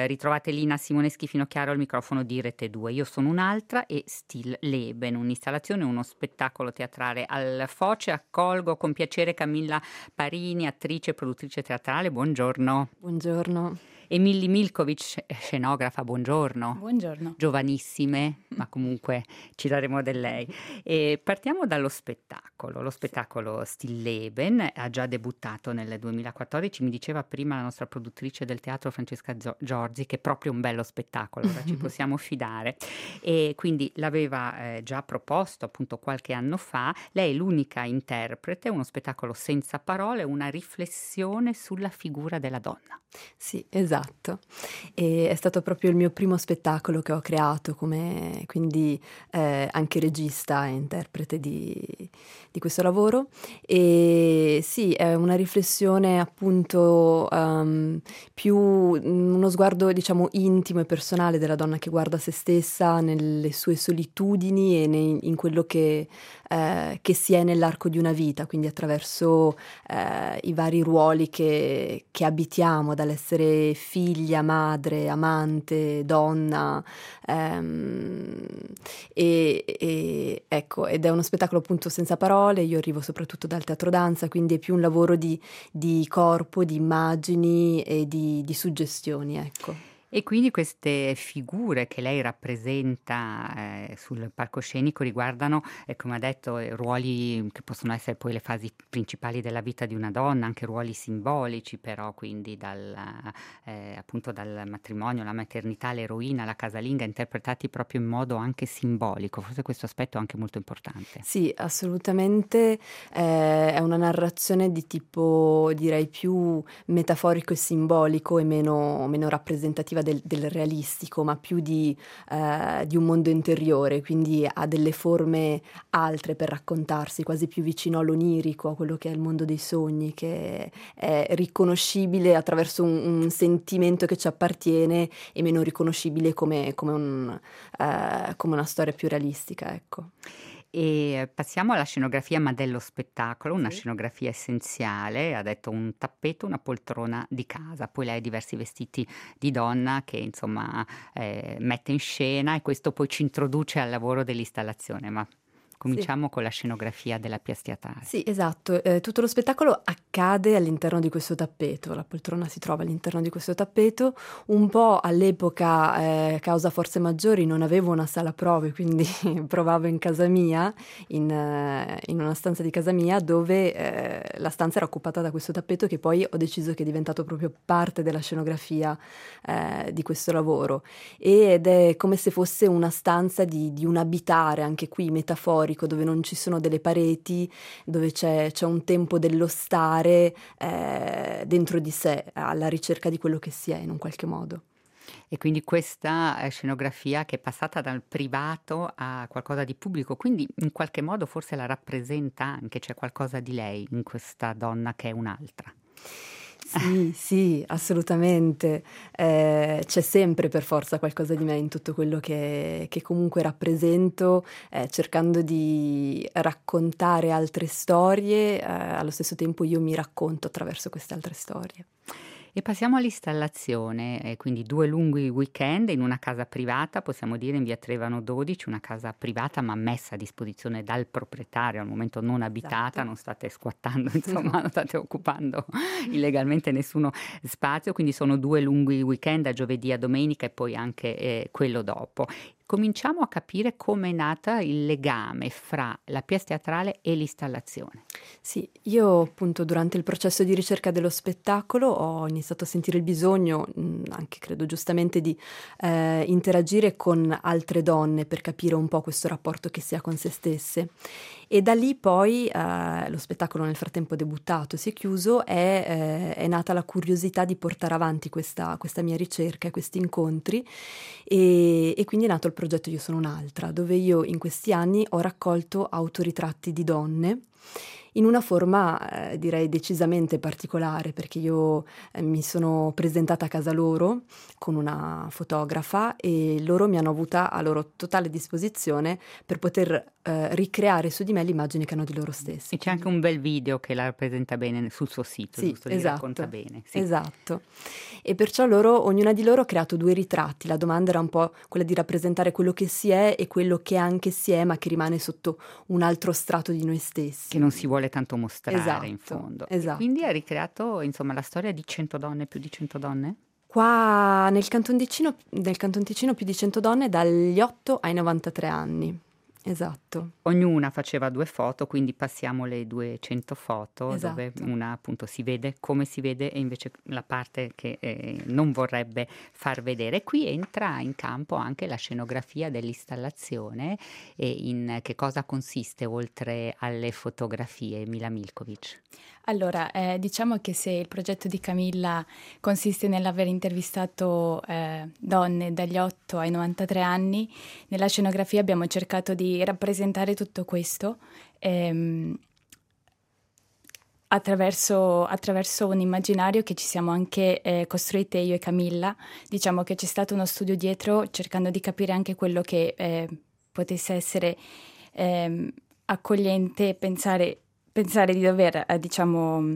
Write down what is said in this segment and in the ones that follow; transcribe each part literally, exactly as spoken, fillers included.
ritrovate Lina Simoneschi Finocchiaro al microfono di Rete due. Io sono un'altra e Still Leben, un'installazione, uno spettacolo teatrale al Foce. Accolgo con piacere Camilla Parini, attrice e produttrice teatrale. Buongiorno. Buongiorno. E Milli Milkovic, scenografa, buongiorno. Buongiorno. Giovanissime, ma comunque ci daremo del lei. E partiamo dallo spettacolo. Lo spettacolo Still Leben ha già debuttato nel duemilaquattordici. Mi diceva prima la nostra produttrice del teatro Francesca Giorgi che è proprio un bello spettacolo, ora ci possiamo fidare. E quindi l'aveva eh, già proposto appunto qualche anno fa. Lei è l'unica interprete, uno spettacolo senza parole, una riflessione sulla figura della donna. Sì, esatto. E è stato proprio il mio primo spettacolo che ho creato, come quindi eh, anche regista e interprete di, di questo lavoro. E sì, è una riflessione appunto um, più uno sguardo diciamo intimo e personale della donna che guarda se stessa nelle sue solitudini e nei, in quello che, eh, che si è nell'arco di una vita, quindi attraverso eh, i vari ruoli che, che abitiamo, dall'essere figlia, madre, amante, donna, ehm, e, e ecco, ed è uno spettacolo appunto senza parole. Io arrivo soprattutto dal teatro danza, quindi è più un lavoro di, di corpo, di immagini e di, di suggestioni, ecco. E quindi queste figure che lei rappresenta eh, sul palcoscenico riguardano, eh, come ha detto, eh, ruoli che possono essere poi le fasi principali della vita di una donna, anche ruoli simbolici però, quindi dal, eh, appunto dal matrimonio, la maternità, l'eroina, la casalinga, interpretati proprio in modo anche simbolico. Forse questo aspetto è anche molto importante. Sì, assolutamente. Eh, è una narrazione di tipo, direi, più metaforico e simbolico e meno, meno rappresentativa Del, del realistico, ma più di, eh, di un mondo interiore, quindi ha delle forme altre per raccontarsi, quasi più vicino all'onirico, a quello che è il mondo dei sogni, che è riconoscibile attraverso un, un sentimento che ci appartiene e meno riconoscibile come, come, un, eh, come una storia più realistica, ecco. E passiamo alla scenografia, ma dello spettacolo, una Sì. scenografia essenziale, ha detto un tappeto, una poltrona di casa, poi lei ha diversi vestiti di donna che insomma eh, mette in scena e questo poi ci introduce al lavoro dell'installazione, ma cominciamo sì. con la scenografia della pièce teatrale. Sì, esatto, eh, tutto lo spettacolo accade all'interno di questo tappeto, la poltrona si trova all'interno di questo tappeto. Un po' all'epoca, eh, causa forze maggiori, non avevo una sala prove, quindi provavo in casa mia, in, eh, in una stanza di casa mia, dove eh, la stanza era occupata da questo tappeto che poi ho deciso che è diventato proprio parte della scenografia eh, di questo lavoro. Ed è come se fosse una stanza di, di un abitare, anche qui metaforico, dove non ci sono delle pareti, dove c'è, c'è un tempo dello stare eh, dentro di sé, alla ricerca di quello che si è in un qualche modo. E quindi questa scenografia che è passata dal privato a qualcosa di pubblico, quindi in qualche modo forse la rappresenta anche, c'è qualcosa di lei in questa donna che è un'altra. Sì, sì, assolutamente. Eh, c'è sempre per forza qualcosa di me in tutto quello che, che comunque rappresento, eh, cercando di raccontare altre storie, eh, allo stesso tempo io mi racconto attraverso queste altre storie. E passiamo all'installazione, eh, quindi due lunghi weekend in una casa privata, possiamo dire in via Trevano dodici, una casa privata ma messa a disposizione dal proprietario, al momento non abitata, esatto. Non state squattando, insomma, no. Non state occupando illegalmente nessuno spazio, quindi sono due lunghi weekend, da giovedì a domenica e poi anche eh, quello dopo. Cominciamo a capire come è nata il legame fra la pièce teatrale e l'installazione. Sì, io appunto durante il processo di ricerca dello spettacolo ho iniziato a sentire il bisogno, anche credo giustamente, di eh, interagire con altre donne per capire un po' questo rapporto che si ha con se stesse. E da lì poi eh, lo spettacolo nel frattempo debuttato, si è chiuso, è, eh, è nata la curiosità di portare avanti questa, questa mia ricerca, questi incontri e, e quindi è nato il progetto Io sono un'altra, dove io in questi anni ho raccolto autoritratti di donne in una forma eh, direi decisamente particolare, perché io eh, mi sono presentata a casa loro con una fotografa e loro mi hanno avuta a loro totale disposizione per poter eh, ricreare su di me l'immagine che hanno di loro stessi. E c'è anche un bel video che la rappresenta bene sul suo sito, sì, giusto? Esatto, Li racconta bene. Sì. Esatto. E perciò loro, ognuna di loro ha creato due ritratti. La domanda era un po' quella di rappresentare quello che si è e quello che anche si è, ma che rimane sotto un altro strato di noi stessi. Che non si vuole tanto mostrare, esatto, in fondo. Esatto. E quindi ha ricreato, insomma, la storia di cento donne, più di cento donne? Qua nel Canton Ticino, nel Canton Ticino più di cento donne dagli otto ai novantatré anni. Esatto. Ognuna faceva due foto, quindi passiamo le duecento foto, esatto. Dove una appunto si vede come si vede e invece la parte che eh, non vorrebbe far vedere. Qui entra in campo anche la scenografia dell'installazione e in che cosa consiste oltre alle fotografie, Mila Milkovic? Allora, eh, diciamo che se il progetto di Camilla consiste nell'aver intervistato eh, donne dagli otto ai novantatré anni, nella scenografia abbiamo cercato di rappresentare tutto questo ehm, attraverso, attraverso un immaginario che ci siamo anche eh, costruite io e Camilla. Diciamo che c'è stato uno studio dietro cercando di capire anche quello che eh, potesse essere eh, accogliente, pensare... pensare di dover, eh, diciamo,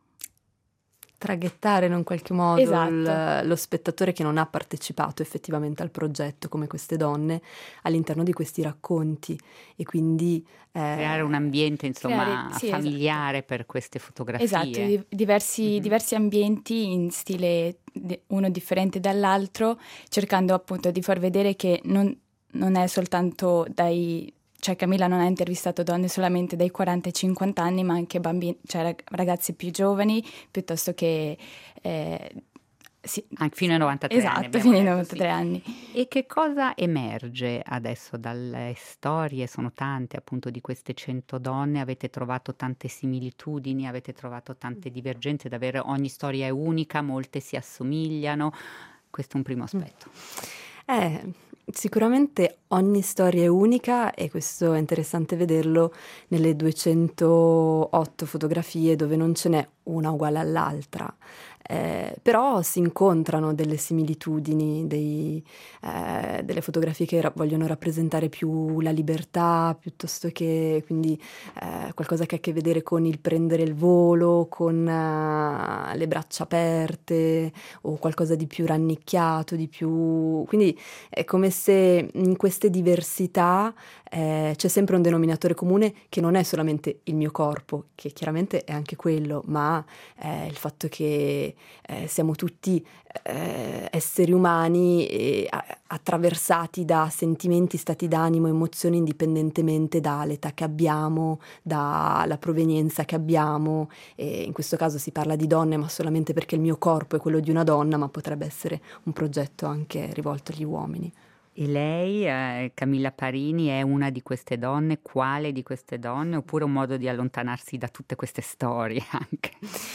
traghettare in un qualche modo esatto. il, lo spettatore che non ha partecipato effettivamente al progetto, come queste donne, all'interno di questi racconti e quindi eh, creare un ambiente insomma creare, sì, familiare esatto. per queste fotografie. Esatto, di, diversi, mm-hmm. diversi ambienti in stile uno differente dall'altro, cercando appunto di far vedere che non, non è soltanto dai... Cioè Camilla non ha intervistato donne solamente dai quaranta ai cinquanta anni, ma anche bambini, cioè ragazze più giovani, piuttosto che... Eh, sì. Anche fino ai novantatré esatto, anni. Esatto, fino ai novantatré sì. anni. E che cosa emerge adesso dalle storie? Sono tante appunto di queste cento donne, avete trovato tante similitudini, avete trovato tante divergenze, davvero ogni storia è unica, molte si assomigliano. Questo è un primo aspetto. Eh... Sicuramente ogni storia è unica e questo è interessante vederlo nelle duecentootto fotografie dove non ce n'è una uguale all'altra. Eh, però si incontrano delle similitudini, dei, eh, delle fotografie che ra- vogliono rappresentare più la libertà piuttosto che quindi eh, qualcosa che ha a che vedere con il prendere il volo, con uh, le braccia aperte o qualcosa di più rannicchiato, di più... Quindi è come se in queste diversità eh, c'è sempre un denominatore comune che non è solamente il mio corpo, che chiaramente è anche quello, ma eh, il fatto che Eh, siamo tutti eh, esseri umani e a, attraversati da sentimenti, stati d'animo, emozioni indipendentemente dall'età che abbiamo, dalla provenienza che abbiamo e in questo caso si parla di donne ma solamente perché il mio corpo è quello di una donna, ma potrebbe essere un progetto anche rivolto agli uomini. E lei, eh, Camilla Parini, è una di queste donne? Quale di queste donne? Oppure un modo di allontanarsi da tutte queste storie anche?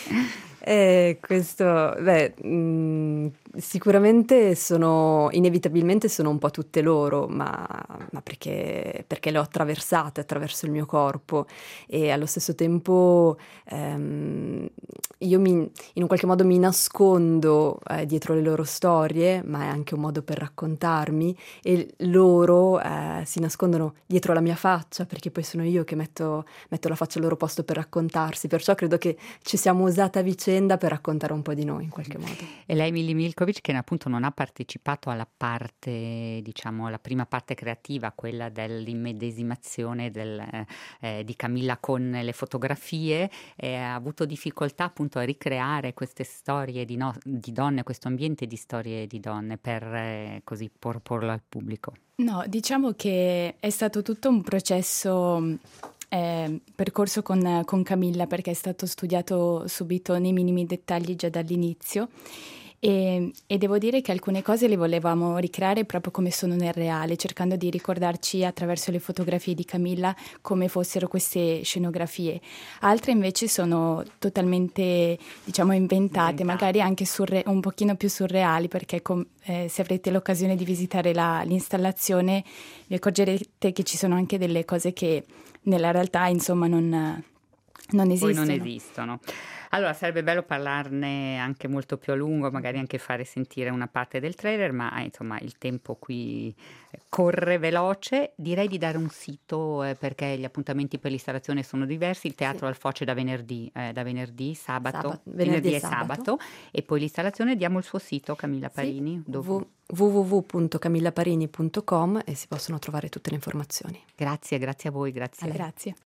Eh, questo, beh, mh, sicuramente sono, inevitabilmente sono un po' tutte loro, ma, ma perché, perché le ho attraversate attraverso il mio corpo e allo stesso tempo ehm, io mi, in un qualche modo mi nascondo eh, dietro le loro storie, ma è anche un modo per raccontarmi e loro eh, si nascondono dietro la mia faccia perché poi sono io che metto, metto la faccia al loro posto per raccontarsi, perciò credo che ci siamo usate a vicenda per raccontare un po' di noi in qualche modo. E lei, Mili Milkovic, che appunto non ha partecipato alla parte, diciamo, la prima parte creativa, quella dell'immedesimazione del, eh, di Camilla con le fotografie, eh, ha avuto difficoltà appunto a ricreare queste storie di, no, di donne, questo ambiente di storie di donne per eh, così porlo al pubblico. No, diciamo che è stato tutto un processo eh, percorso con, con Camilla, perché è stato studiato subito nei minimi dettagli già dall'inizio e, e devo dire che alcune cose le volevamo ricreare proprio come sono nel reale, cercando di ricordarci attraverso le fotografie di Camilla come fossero queste scenografie. Altre invece sono totalmente, diciamo, inventate, inventate. magari anche surre- un pochino più surreali, perché com- eh, se avrete l'occasione di visitare la, l'installazione vi accorgerete che ci sono anche delle cose che nella realtà insomma non, non esistono. Poi non esistono. Allora sarebbe bello parlarne anche molto più a lungo, magari anche fare sentire una parte del trailer, ma insomma il tempo qui corre veloce. Direi di dare un sito eh, perché gli appuntamenti per l'installazione sono diversi. Il Teatro Sì. al Foce da venerdì, eh, da venerdì, sabato, Sabato, venerdì, venerdì e e sabato. sabato. E poi l'installazione, diamo il suo sito, Camilla Parini. Sì, dove... w w w punto camillaparini punto com e si possono trovare tutte le informazioni. Grazie, grazie a voi, grazie. Grazie.